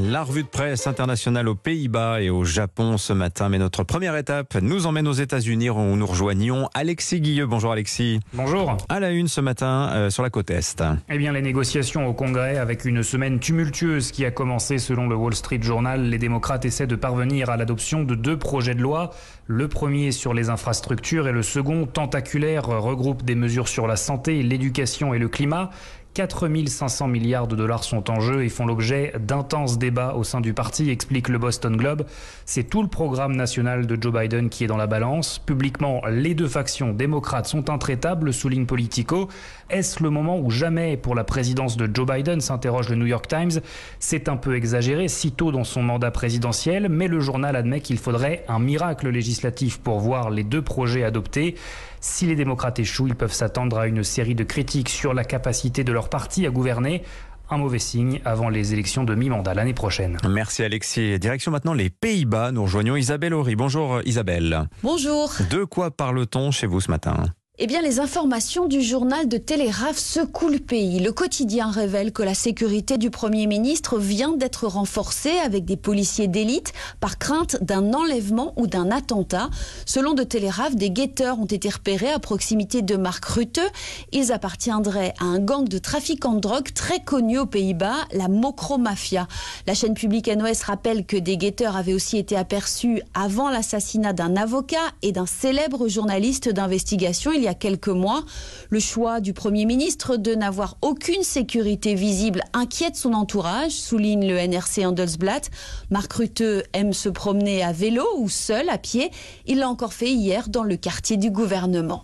La revue de presse internationale aux Pays-Bas et au Japon ce matin. Mais notre première étape nous emmène aux États-Unis où nous rejoignons Alexis Guilleux. Bonjour Alexis. Bonjour. À la une ce matin sur la côte Est. Eh bien, les négociations au Congrès avec une semaine tumultueuse qui a commencé selon le Wall Street Journal. Les démocrates essaient de parvenir à l'adoption de 2 projets de loi. Le premier sur les infrastructures et le second, tentaculaire, regroupe des mesures sur la santé, l'éducation et le climat. 4 500 milliards de dollars sont en jeu et font l'objet d'intenses débats au sein du parti, explique le Boston Globe. C'est tout le programme national de Joe Biden qui est dans la balance. Publiquement, les 2 factions démocrates sont intraitables, souligne Politico. Est-ce le moment ou jamais pour la présidence de Joe Biden, s'interroge le New York Times. C'est un peu exagéré, si tôt dans son mandat présidentiel, mais le journal admet qu'il faudrait un miracle législatif pour voir les 2 projets adoptés. Si les démocrates échouent, ils peuvent s'attendre à une série de critiques sur la capacité de leur parti à gouverner. Un mauvais signe avant les élections de mi-mandat l'année prochaine. Merci Alexis. Direction maintenant les Pays-Bas. Nous rejoignons Isabelle Horry. Bonjour Isabelle. Bonjour. De quoi parle-t-on chez vous ce matin ? Eh bien, les informations du journal de Telegraph secouent le pays. Le quotidien révèle que la sécurité du Premier ministre vient d'être renforcée avec des policiers d'élite par crainte d'un enlèvement ou d'un attentat. Selon de Telegraph, des guetteurs ont été repérés à proximité de Mark Rutte. Ils appartiendraient à un gang de trafiquants de drogue très connu aux Pays-Bas, la Mokromafia. La chaîne publique NOS rappelle que des guetteurs avaient aussi été aperçus avant l'assassinat d'un avocat et d'un célèbre journaliste d'investigation il y a quelques mois. Le choix du Premier ministre de n'avoir aucune sécurité visible inquiète son entourage, souligne le NRC Handelsblatt. Mark Rutte aime se promener à vélo ou seul, à pied. Il l'a encore fait hier dans le quartier du gouvernement.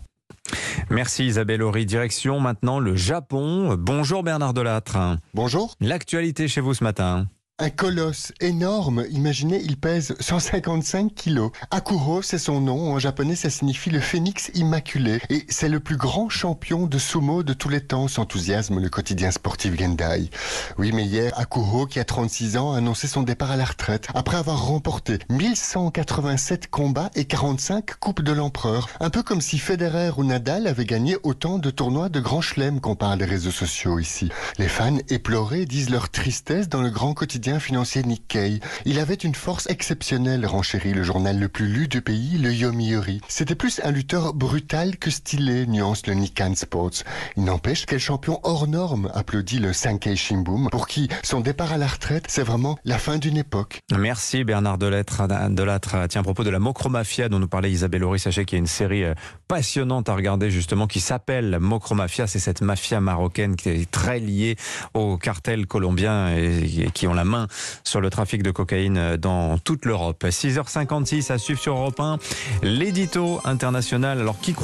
Merci Isabelle Horry. Direction maintenant le Japon. Bonjour Bernard Delattre. Bonjour. L'actualité chez vous ce matin. Un colosse énorme, imaginez, il pèse 155 kilos. Akuro, c'est son nom, en japonais ça signifie le phénix immaculé. Et c'est le plus grand champion de sumo de tous les temps, s'enthousiasme le quotidien sportif Gendai. Oui, mais hier, Akuro, qui a 36 ans, a annoncé son départ à la retraite, après avoir remporté 1187 combats et 45 coupes de l'empereur. Un peu comme si Federer ou Nadal avaient gagné autant de tournois de Grand Chelem qu'on parle des réseaux sociaux ici. Les fans éplorés disent leur tristesse dans le grand quotidien financier Nikkei. Il avait une force exceptionnelle, renchérit le journal le plus lu du pays, le Yomiuri. C'était plus un lutteur brutal que stylé, nuance le Nikkan Sports. Il n'empêche, quel champion hors norme, applaudit le Sankei Shimbun, pour qui son départ à la retraite, c'est vraiment la fin d'une époque. Merci Bernard Delattre. Tiens, à propos de la Mokromafia dont nous parlait Isabelle Horry, sachez qu'il y a une série passionnante à regarder justement qui s'appelle Mokromafia. C'est cette mafia marocaine qui est très liée au cartel colombien et qui ont la main sur le trafic de cocaïne dans toute l'Europe. 6h56 à suivre sur Europe 1, l'édito international. Alors qui